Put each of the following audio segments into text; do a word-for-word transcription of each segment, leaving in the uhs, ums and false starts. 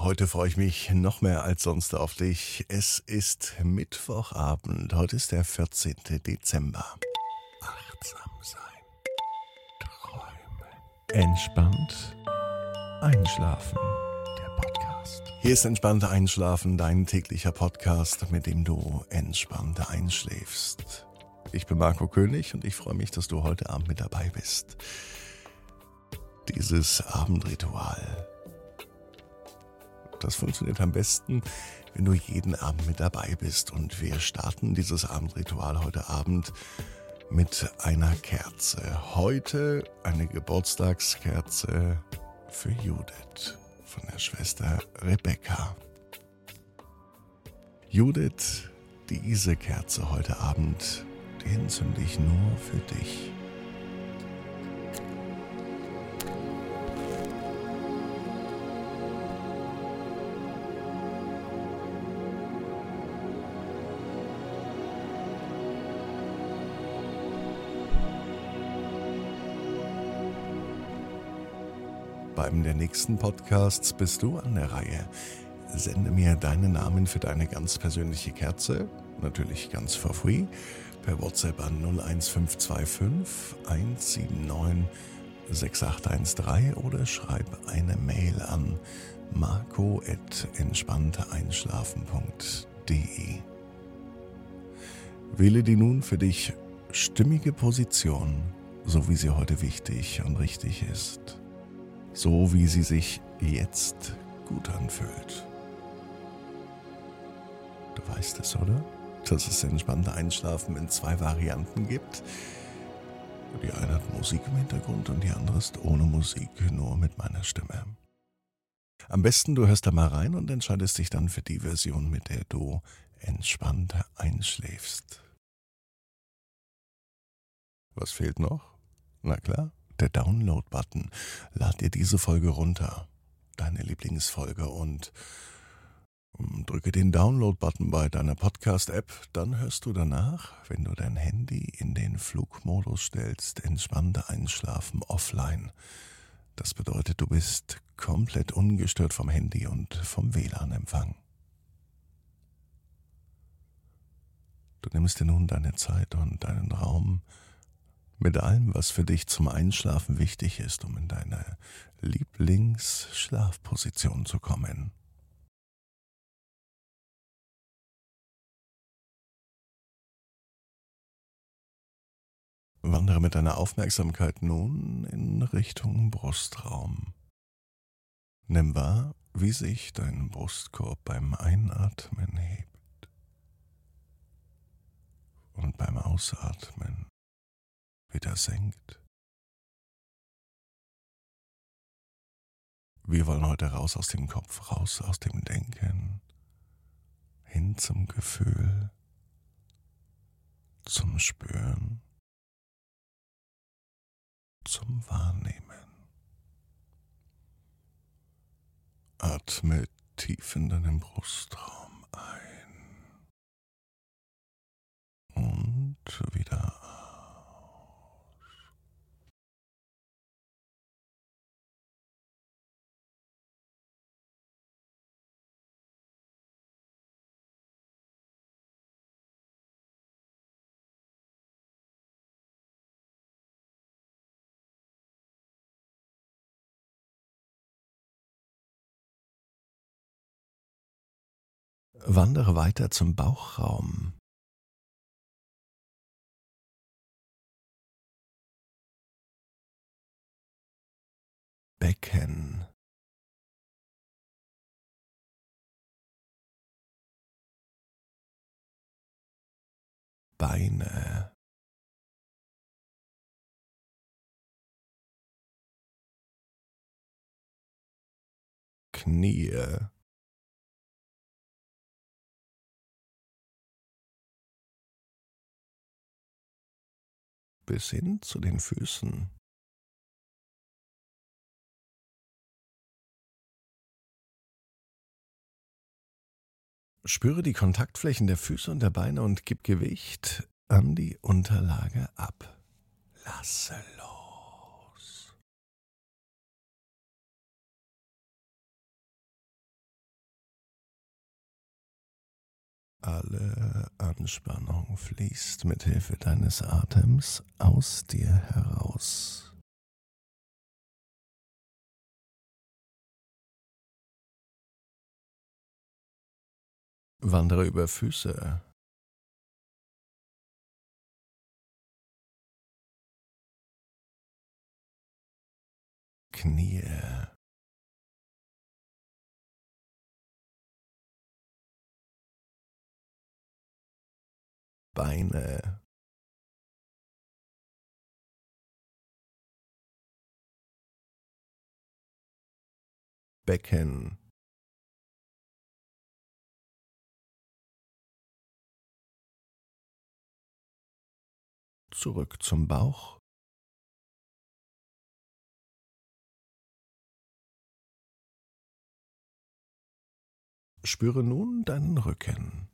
Heute freue ich mich noch mehr als sonst auf dich. Es ist Mittwochabend. Heute ist der vierzehnte Dezember. Achtsam sein. Träumen. Entspannt einschlafen. Der Podcast. Hier ist Entspannt Einschlafen, dein täglicher Podcast, mit dem du entspannt einschläfst. Ich bin Marco König und ich freue mich, dass du heute Abend mit dabei bist. Dieses Abendritual, das funktioniert am besten, wenn du jeden Abend mit dabei bist. Und wir starten dieses Abendritual heute Abend mit einer Kerze. Heute eine Geburtstagskerze für Judith von der Schwester Rebecca. Judith, diese Kerze heute Abend, die entzünde ich nur für dich. Beim der nächsten Podcasts bist du an der Reihe. Sende mir deinen Namen für deine ganz persönliche Kerze, natürlich ganz for free, per WhatsApp an null eins fünf zwei fünf eins sieben neun sechs acht eins drei oder schreib eine Mail an marco at entspannteeinschlafen punkt de. Wähle die nun für dich stimmige Position, so wie sie heute wichtig und richtig ist. So wie sie sich jetzt gut anfühlt. Du weißt es, oder? Dass es entspannte Einschlafen in zwei Varianten gibt. Die eine hat Musik im Hintergrund und die andere ist ohne Musik, nur mit meiner Stimme. Am besten du hörst da mal rein und entscheidest dich dann für die Version, mit der du entspannt einschläfst. Was fehlt noch? Na klar. Der Download-Button. Lad dir diese Folge runter, deine Lieblingsfolge, und drücke den Download-Button bei deiner Podcast-App. Dann hörst du danach, wenn du dein Handy in den Flugmodus stellst, entspannte Einschlafen offline. Das bedeutet, du bist komplett ungestört vom Handy und vom W L A N-Empfang. Du nimmst dir nun deine Zeit und deinen Raum mit allem, was für dich zum Einschlafen wichtig ist, um in deine Lieblingsschlafposition zu kommen. Wandere mit deiner Aufmerksamkeit nun in Richtung Brustraum. Nimm wahr, wie sich dein Brustkorb beim Einatmen hebt und beim Ausatmen wieder senkt. Wir wollen heute raus aus dem Kopf, raus aus dem Denken, hin zum Gefühl, zum Spüren, zum Wahrnehmen. Atme tief in deinen Brustraum ein und wieder aus. Wandere weiter zum Bauchraum. Becken. Beine. Knie. Bis hin zu den Füßen. Spüre die Kontaktflächen der Füße und der Beine und gib Gewicht an die Unterlage ab. Lasse los. Alle Anspannung fließt mit Hilfe deines Atems aus dir heraus. Wandere über Füße, Knie, Beine, Becken, zurück zum Bauch, spüre nun deinen Rücken.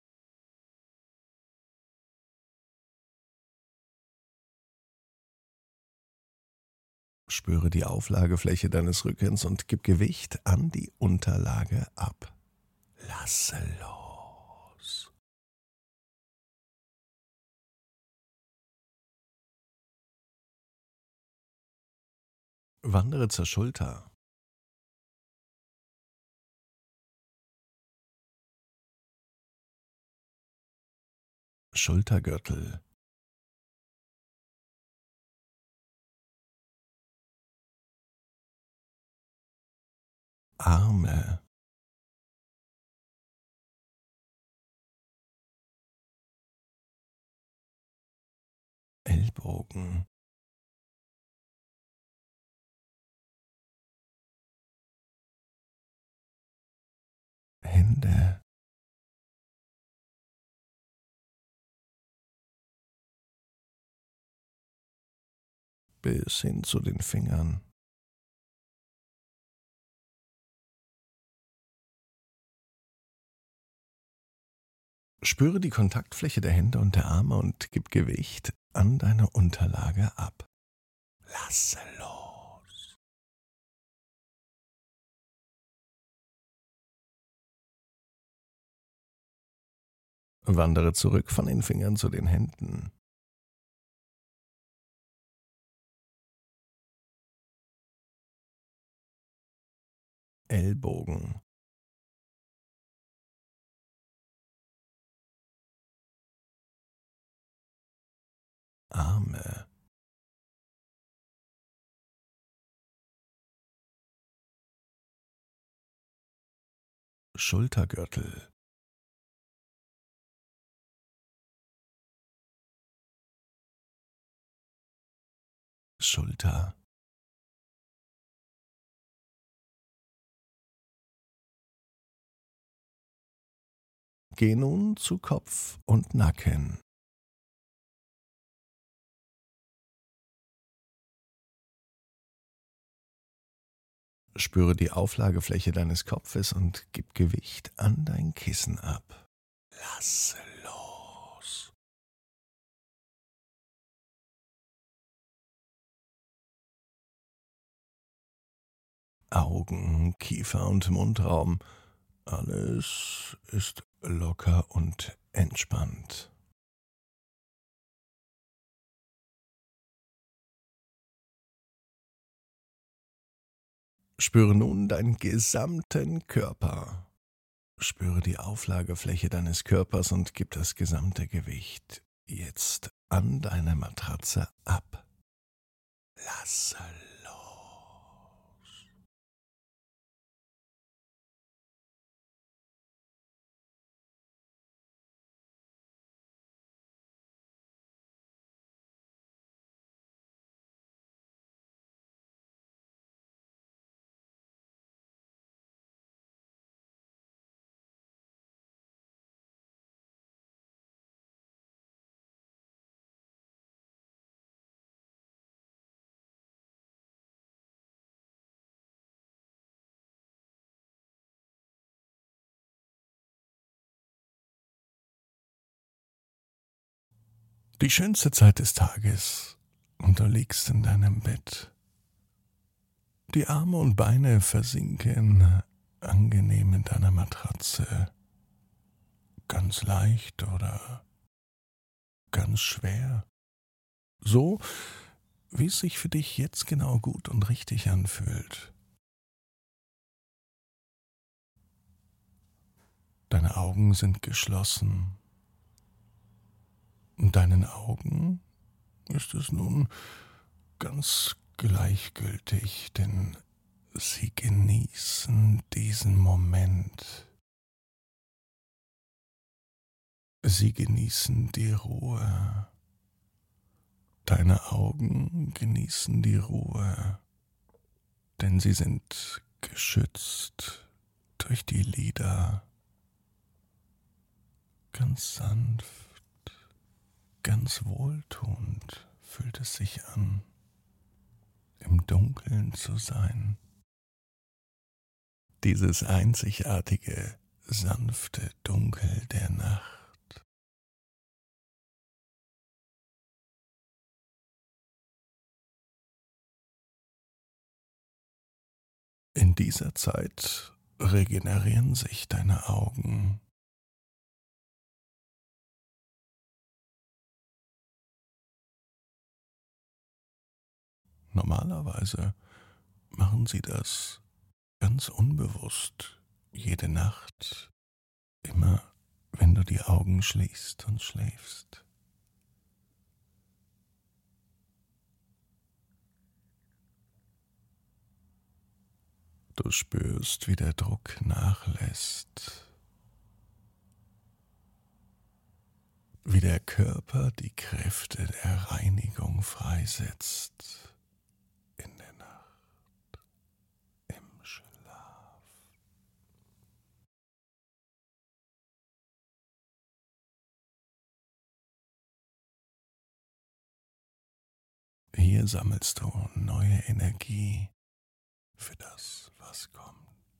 Spüre die Auflagefläche deines Rückens und gib Gewicht an die Unterlage ab. Lasse los. Wandere zur Schulter. Schultergürtel. Arme. Ellbogen. Hände. Bis hin zu den Fingern. Spüre die Kontaktfläche der Hände und der Arme und gib Gewicht an deine Unterlage ab. Lasse los. Wandere zurück von den Fingern zu den Händen. Ellbogen. Arme. Schultergürtel. Schulter. Geh nun zu Kopf und Nacken. Spüre die Auflagefläche deines Kopfes und gib Gewicht an dein Kissen ab. Lasse los. Augen, Kiefer und Mundraum. Alles ist locker und entspannt. Spüre nun deinen gesamten Körper. Spüre die Auflagefläche deines Körpers und gib das gesamte Gewicht jetzt an deine Matratze ab. Lasse los. Die schönste Zeit des Tages und du liegst in deinem Bett. Die Arme und Beine versinken angenehm in deiner Matratze. ganz leicht oder ganz schwer. So, wie es sich für dich jetzt genau gut und richtig anfühlt. Deine Augen sind geschlossen. Und deinen Augen ist es nun ganz gleichgültig, denn sie genießen diesen Moment. Sie genießen die Ruhe. Deine Augen genießen die Ruhe, denn sie sind geschützt durch die Lider. Ganz sanft, ganz wohltuend fühlt es sich an, im Dunkeln zu sein. Dieses einzigartige, sanfte Dunkel der Nacht. In dieser Zeit regenerieren sich deine Augen. Normalerweise machen sie das ganz unbewusst, jede Nacht, immer wenn du die Augen schließt und schläfst. Du spürst, wie der Druck nachlässt, wie der Körper die Kräfte der Reinigung freisetzt in der Nacht, im Schlaf. Hier sammelst du neue Energie für das, was kommt.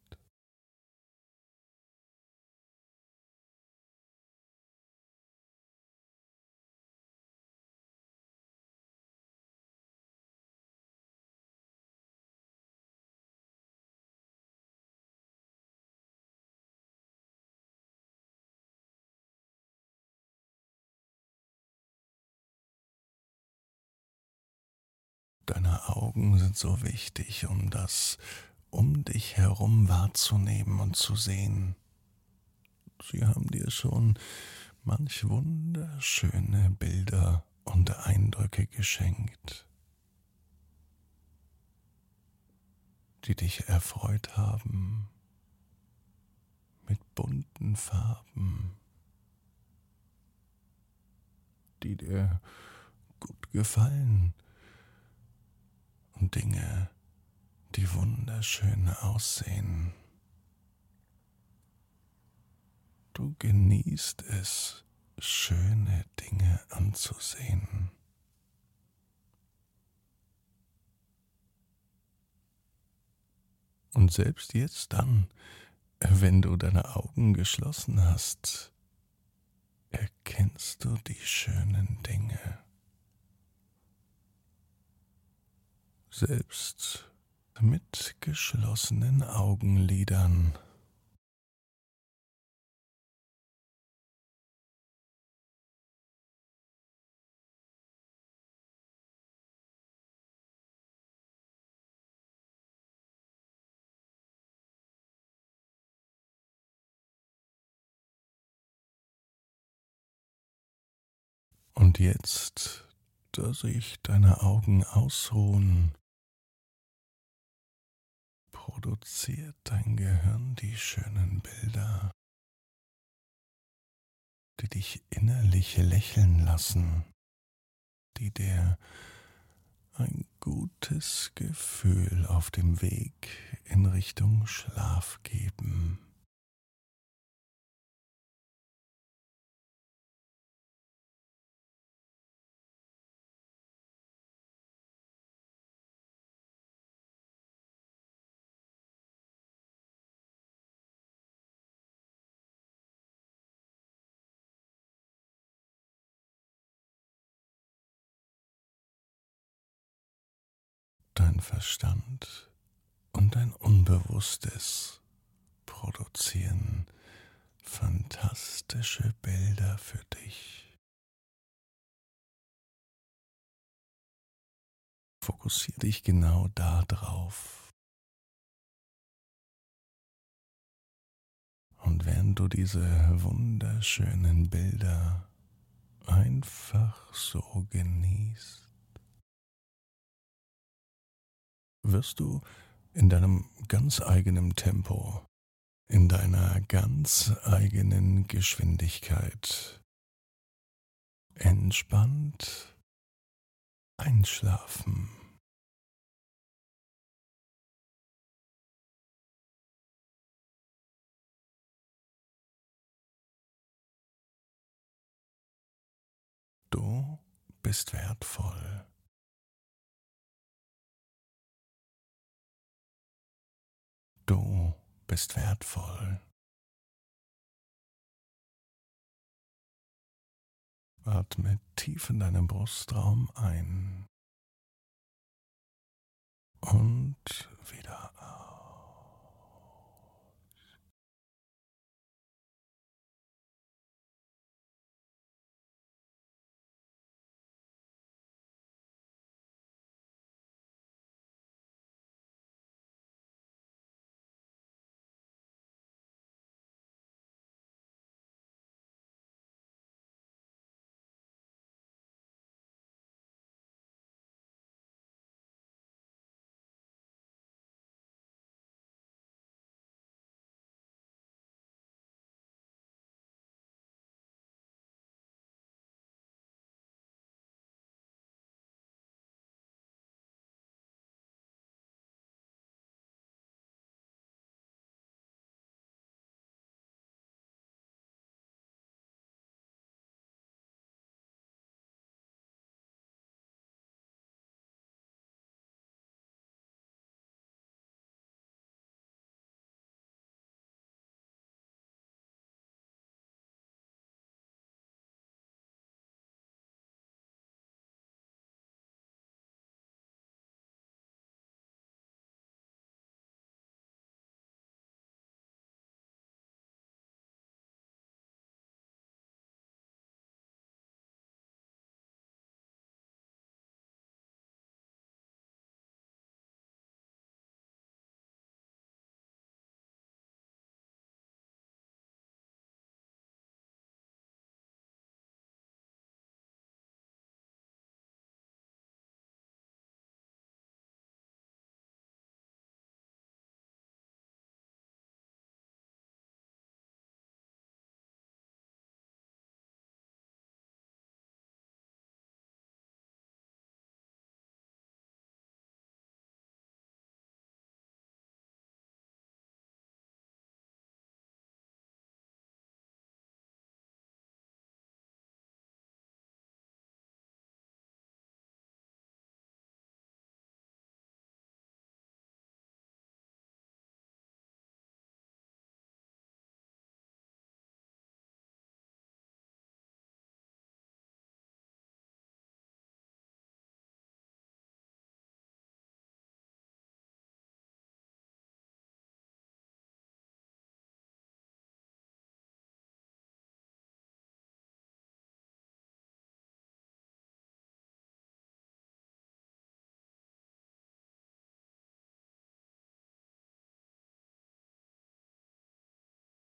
Deine Augen sind so wichtig, um das um dich herum wahrzunehmen und zu sehen. Sie haben dir schon manch wunderschöne Bilder und Eindrücke geschenkt, die dich erfreut haben mit bunten Farben, die dir gut gefallen und Dinge, die wunderschön aussehen. Du genießt es, schöne Dinge anzusehen. Und selbst jetzt dann, wenn du deine Augen geschlossen hast, erkennst du die schönen Dinge. Selbst mit geschlossenen Augenlidern. Und jetzt, da sich deine Augen ausruhen, produziert dein Gehirn die schönen Bilder, die dich innerlich lächeln lassen, die dir ein gutes Gefühl auf dem Weg in Richtung Schlaf geben. Dein Verstand und dein Unbewusstes produzieren fantastische fantastische Bilder für dich. Fokussiere dich genau da drauf. Und während du diese wunderschönen Bilder einfach so genießt, wirst du in deinem ganz eigenen Tempo, in deiner ganz eigenen Geschwindigkeit entspannt einschlafen. Du bist wertvoll. Du bist wertvoll. Atme tief in deinen Brustraum ein und wieder